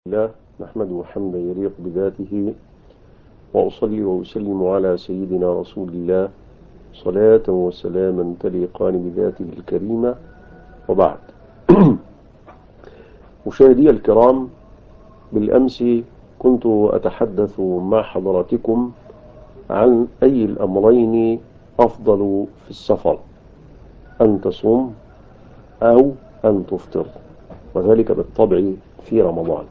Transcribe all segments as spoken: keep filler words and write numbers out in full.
الله نحمده حمدا يليق بذاته، وأصلي وأسلم على سيدنا رسول الله صلاة وسلاما تليقان بذاته الكريمة، وبعد. مشاهدي الكرام، بالأمس كنت أتحدث مع حضراتكم عن أي الأمرين أفضل في السفر، أن تصوم أو أن تفطر، وذلك بالطبع في رمضان.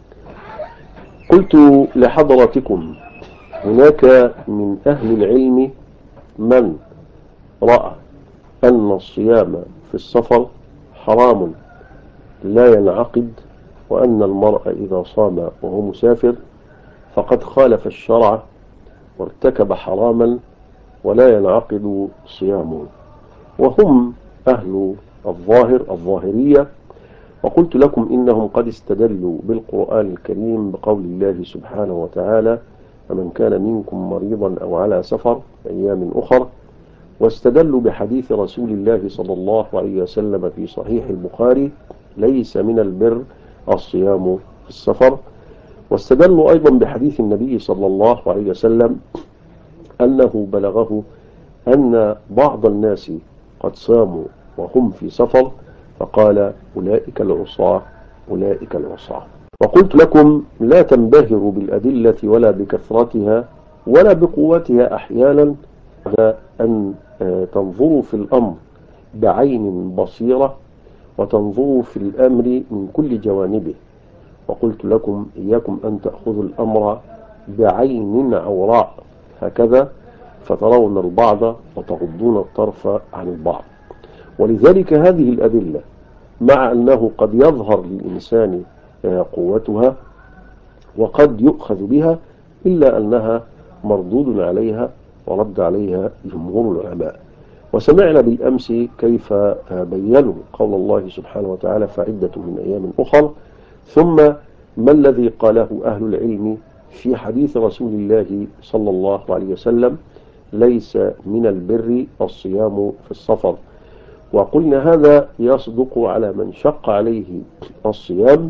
قلت لحضراتكم هناك من أهل العلم من رأى أن الصيام في السفر حرام لا ينعقد، وأن المرء إذا صام وهو مسافر فقد خالف الشرع وارتكب حراما ولا ينعقد صيامه، وهم أهل الظاهر الظاهرية. وقلت لكم إنهم قد استدلوا بالقرآن الكريم بقول الله سبحانه وتعالى: فمن كان منكم مريضا أو على سفر أيام أخر، واستدلوا بحديث رسول الله صلى الله عليه وسلم في صحيح البخاري: ليس من البر الصيام في السفر. واستدلوا أيضا بحديث النبي صلى الله عليه وسلم أنه بلغه أن بعض الناس قد صاموا وهم في سفر، فقال: أولئك العصاة أولئك العصاة. وقلت لكم لا تنبهروا بالأدلة ولا بكثرتها ولا بقوتها أحيانا، أن تنظروا في الأمر بعين بصيرة وتنظروا في الأمر من كل جوانبه. وقلت لكم إياكم أن تأخذوا الأمر بعين عوراء هكذا فترون البعض وتغضون الطرف عن البعض. ولذلك هذه الأدلة مع أنه قد يظهر للإنسان قوتها وقد يؤخذ بها، إلا أنها مردود عليها ورد عليها جمهور العلماء. وسمعنا بالأمس كيف بيّنوا قول الله سبحانه وتعالى: فعدة من أيام أخر، ثم ما الذي قاله أهل العلم في حديث رسول الله صلى الله عليه وسلم: ليس من البر الصيام في السفر. وقلنا هذا يصدق على من شق عليه الصيام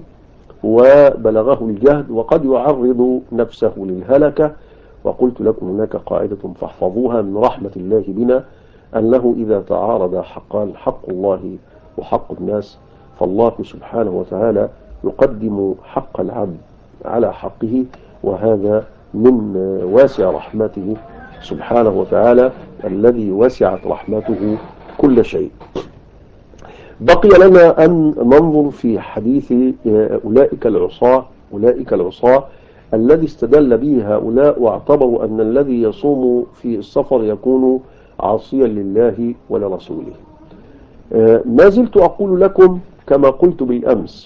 وبلغه الجهد وقد يعرض نفسه للهلكة. وقلت لكم هناك قاعدة فاحفظوها من رحمة الله بنا، أنه إذا تعارض حقان، حق الله وحق الناس، فالله سبحانه وتعالى يقدم حق العبد على حقه، وهذا من واسع رحمته سبحانه وتعالى الذي وسعت رحمته كل شيء. بقي لنا أن ننظر في حديث أولئك العصاة أولئك العصاة الذي استدل به هؤلاء واعتبروا أن الذي يصوم في السفر يكون عاصيا لله ولرسوله. ما زلت أقول لكم كما قلت بالأمس: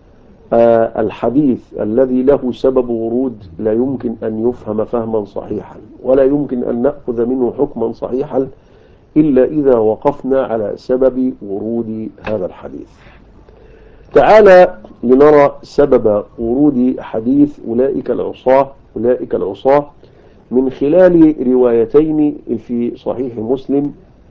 الحديث الذي له سبب ورود لا يمكن أن يفهم فهما صحيحا، ولا يمكن أن نأخذ منه حكما صحيحا إلا إذا وقفنا على سبب ورود هذا الحديث. تعالى لنرى سبب ورود حديث أولئك العصاة أولئك العصاة من خلال روايتين في صحيح مسلم،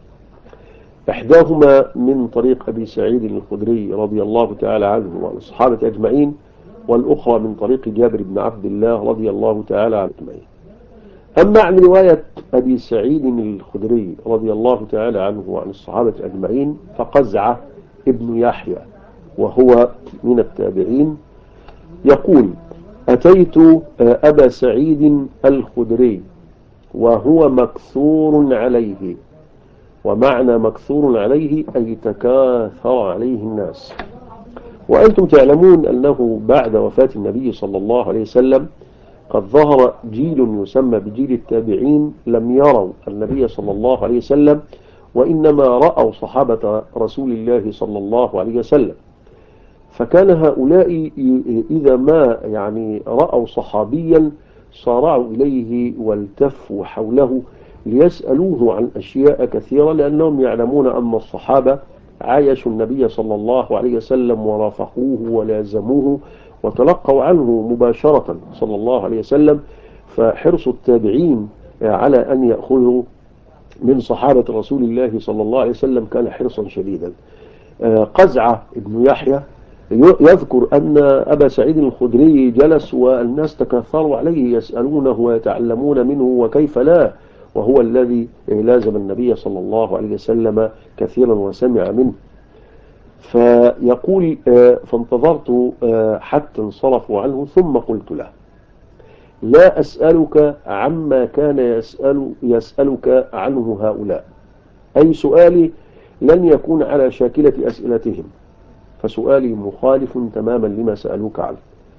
إحداهما من طريق أبي سعيد الخدري رضي الله تعالى عنه وعن الصحابة أجمعين، والأخرى من طريق جابر بن عبد الله رضي الله تعالى عنه أجمعين. أما عن رواية أبي سعيد الخدري رضي الله تعالى عنه وعن الصحابة أجمعين فقزعة ابن يحيى وهو من التابعين يقول: أتيت أبا سعيد الخدري وهو مكثور عليه. ومعنى مكثور عليه أي تكاثر عليه الناس. وأنتم تعلمون أنه بعد وفاة النبي صلى الله عليه وسلم قد ظهر جيل يسمى بجيل التابعين لم يروا النبي صلى الله عليه وسلم، وإنما رأوا صحابة رسول الله صلى الله عليه وسلم. فكان هؤلاء إذا ما يعني رأوا صحابيا صارعوا إليه والتفوا حوله ليسألوه عن أشياء كثيرة، لأنهم يعلمون أن الصحابة عايشوا النبي صلى الله عليه وسلم ورافقوه ولازموه وتلقوا عنه مباشرة صلى الله عليه وسلم. فحرص التابعين على أن يأخذوا من صحابة رسول الله صلى الله عليه وسلم كان حرصا شديدا. قزعة ابن يحيى يذكر أن أبا سعيد الخدري جلس والناس تكاثروا عليه يسألونه ويتعلمون منه وكيف لا، وهو الذي لازم النبي صلى الله عليه وسلم كثيرا وسمع منه. فيقول فانتظرت حتى انصرفوا عنه ثم قلت له: لا أسألك عما كان يسأل يسألك عنه هؤلاء، أي سؤالي لن يكون على شاكلة أسئلتهم، فسؤالي مخالف تماما لما سألوك عنه.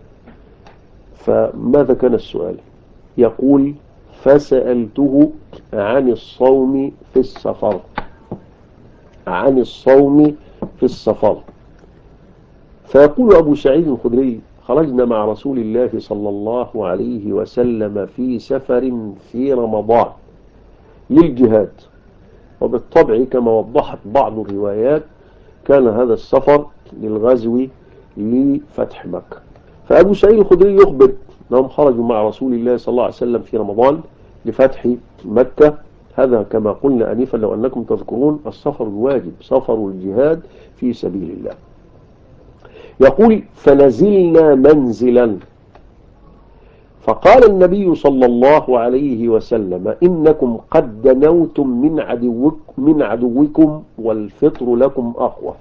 فماذا كان السؤال؟ يقول: فسألته عن الصوم في السفر، عن الصوم في السفر. فيقول أبو سعيد الخدري: خرجنا مع رسول الله صلى الله عليه وسلم في سفر في رمضان للجهاد، وبالطبع كما وضحت بعض الروايات كان هذا السفر للغزو لفتح مكة. فأبو سعيد الخدري يخبر أنهم خرجوا مع رسول الله صلى الله عليه وسلم في رمضان لفتح مكة. هذا كما قلنا أنفا لو أنكم تذكرون السفر الواجب، سفر الجهاد في سبيل الله. يقول: فنزلنا منزلا، فقال النبي صلى الله عليه وسلم: إنكم قد دنوتم من عدوك من عدوكم والفطر لكم أقوى.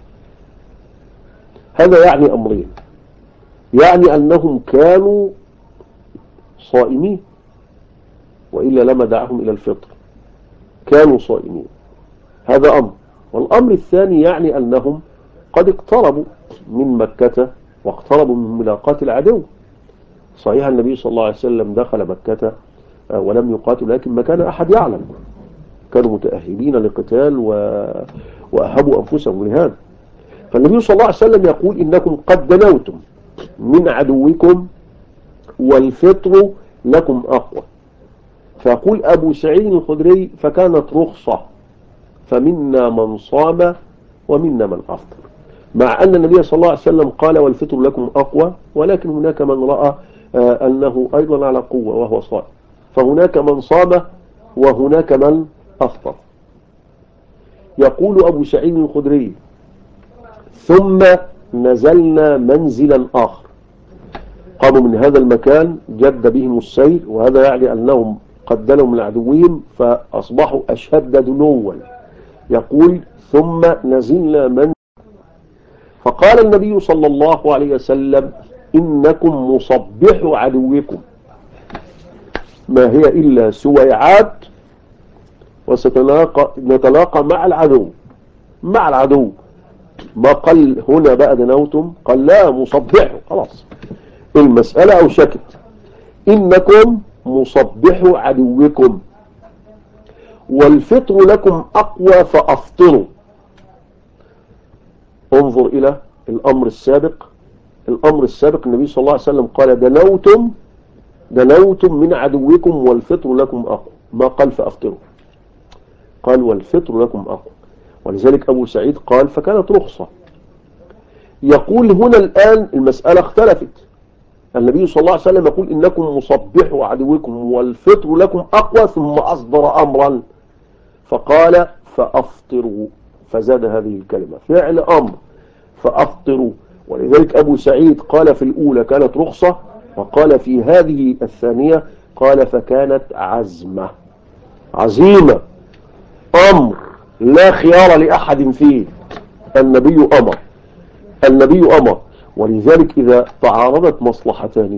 هذا يعني أمرين: يعني أنهم كانوا صائمين، وإلا لما دعاهم إلى الفطر، كانوا صائمين، هذا أمر. والأمر الثاني يعني أنهم قد اقتربوا من مكة واقتربوا من ملاقاة العدو. صحيح النبي صلى الله عليه وسلم دخل مكة ولم يقاتل، لكن ما كان أحد يعلم، كانوا متأهبين لقتال وأهبوا أنفسهم لهذا. فالنبي صلى الله عليه وسلم يقول: إنكم قد دنوتم من عدوكم والفطر لكم أقوى. فيقول أبو سعيد الخدري: فكانت رخصة، فمنا من صام ومنا من أفطر، مع أن النبي صلى الله عليه وسلم قال: والفطر لكم أقوى، ولكن هناك من رأى أنه أيضا على قوة وهو صائم، فهناك من صام وهناك من أفطر. يقول أبو سعيد الخدري: ثم نزلنا منزلا آخر. قاموا من هذا المكان جد بهم السير، وهذا يعني أنهم قد دنوا من عدوهم فأصبحوا أشد دنوا. يقول: ثم نزلنا منزلا، فقال النبي صلى الله عليه وسلم: إنكم مصبح عدوكم، ما هي إلا سويعات وستلاقى نتلاقى مع العدو، مع العدو. ما قال هنا بقى دنوتم، قال لا، مصبحوا، خلاص المسألة أو شكت. إنكم مصبحوا عدوكم والفطر لكم أقوى فأفطروا. انظر إلى الأمر السابق، الأمر السابق النبي صلى الله عليه وسلم قال: دنوتم دنوتم من عدوكم والفطر لكم أقوى، ما قال فأفطروا، قال والفطر لكم أقوى. ولذلك أبو سعيد قال: فكانت رخصة. يقول هنا الآن المسألة اختلفت، النبي صلى الله عليه وسلم يقول: إنكم مصبحوا عدوكم والفطر لكم أقوى، ثم أصدر أمرا فقال: فأفطروا، فزاد هذه الكلمة فعل أمر، فأفطروا. ولذلك أبو سعيد قال في الأولى كانت رخصة، وقال في هذه الثانية قال فكانت عزمة، عزيمة، أمر لا خيار لأحد فيه. النبي أمر، النبي أمر. ولذلك إذا تعارضت مصلحتان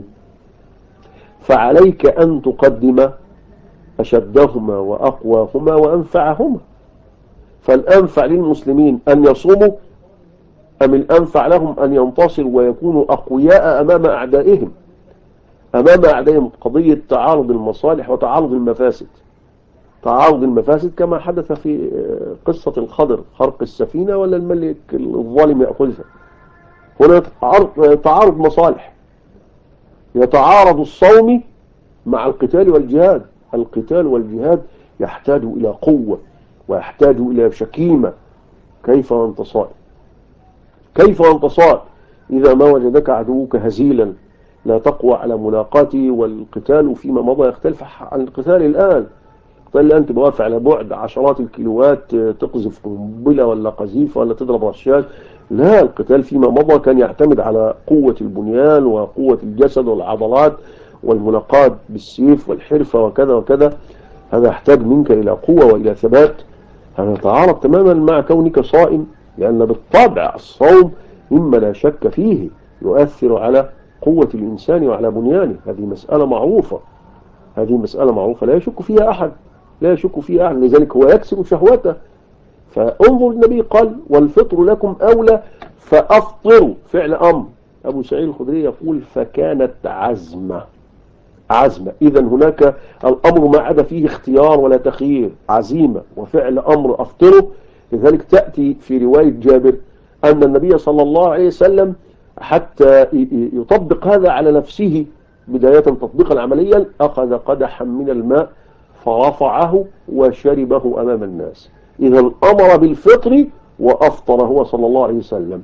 فعليك أن تقدم أشدهما وأقواهما وأنفعهما. فالأنفع للمسلمين أن يصوموا أم الأنفع لهم أن ينتصروا ويكونوا أقوياء أمام أعدائهم، أمام أعدائهم؟ قضية تعارض المصالح وتعارض المفاسد، تعارض المفاسد كما حدث في قصة الخضر، خرق السفينة ولا الملك الظالم يأخذها. هنا تعارض مصالح، يتعارض الصوم مع القتال والجهاد. القتال والجهاد يحتاج إلى قوة ويحتاج إلى شكيمة. كيف وأنت صائم؟ كيف وأنت صائم إذا ما وجدك عدوك هزيلا لا تقوى على ملاقاته؟ والقتال فيما مضى يختلف عن القتال الآن. القتال الآن تبقى على بعد عشرات الكيلوات، تقذف قنبلة ولا قذيفة ولا تضرب رشاش، لا، القتال فيما مضى كان يعتمد على قوة البنيان وقوة الجسد والعضلات والملاقاة بالسيف والحرفة وكذا وكذا. هذا يحتاج منك إلى قوة وإلى ثبات. هذا يتعارض تماما مع كونك صائم، لأن بالطبع الصوم مما لا شك فيه يؤثر على قوة الإنسان وعلى بنيانه. هذه مسألة معروفة، هذه مسألة معروفة لا يشك فيها أحد، لا يشك فيها أحد. لذلك هو يكسر شهوته. فانظر النبي قال والفطر لكم أولى فأفطروا، فعل أمر. أبو سعيد الخدري يقول فكانت عزمة، عزمة. إذا هناك الأمر ما عدا فيه اختيار ولا تخيير، عزيمة وفعل أمر أفطره. لذلك تأتي في رواية جابر أن النبي صلى الله عليه وسلم حتى يطبق هذا على نفسه بداية تطبيقا عمليا أخذ قدحا من الماء فرفعه وشربه أمام الناس. إذا أمر بالفطر وأفطر هو صلى الله عليه وسلم.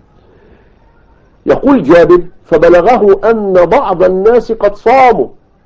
يقول جابر فبلغه أن بعض الناس قد صاموا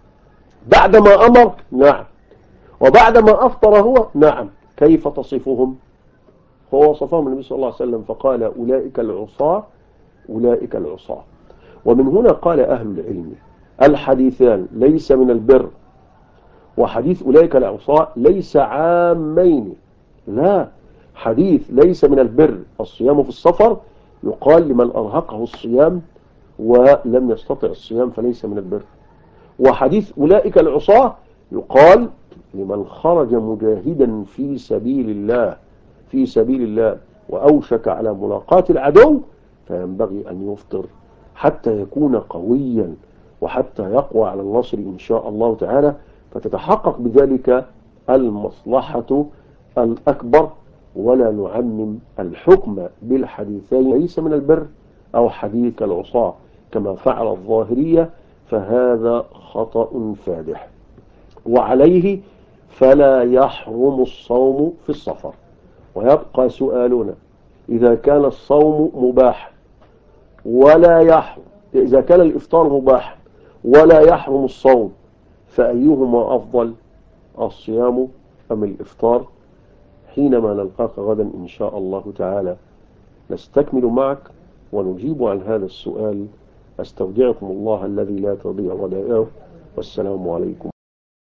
بعدما أمر، نعم، وبعدما أفطر هو، نعم. كيف تصفهم؟ هو وصفهم النبي صلى الله عليه وسلم فقال أولئك العصاة، أولئك العصاة. ومن هنا قال أهل العلم الحديثان ليس من البر وحديث أولئك العصاة ليس عامين. لا، حديث ليس من البر الصيام في السفر يقال لمن أرهقه الصيام ولم يستطع الصيام فليس من البر. وحديث أولئك العصاة يقال لمن خرج مجاهدا في سبيل الله، في سبيل الله وأوشك على ملاقاة العدو فينبغي أن يفطر حتى يكون قويا وحتى يقوى على النصر إن شاء الله تعالى، فتتحقق بذلك المصلحة الأكبر. ولا نعمم الحكم بالحديثين ليس من البر أو حديث العصاة كما فعل الظاهرية، فهذا خطأ فادح. وعليه فلا يحرم الصوم في السفر. ويبقى سؤالنا إذا كان الصوم مباح ولا يحرم، إذا كان الإفطار مباح ولا يحرم الصوم فأيهما أفضل، الصيام أم الإفطار؟ حينما نلقاك غدا إن شاء الله تعالى نستكمل معك ونجيب عن هذا السؤال. أستودعكم الله الذي لا تضيع ودائعه، والسلام عليكم.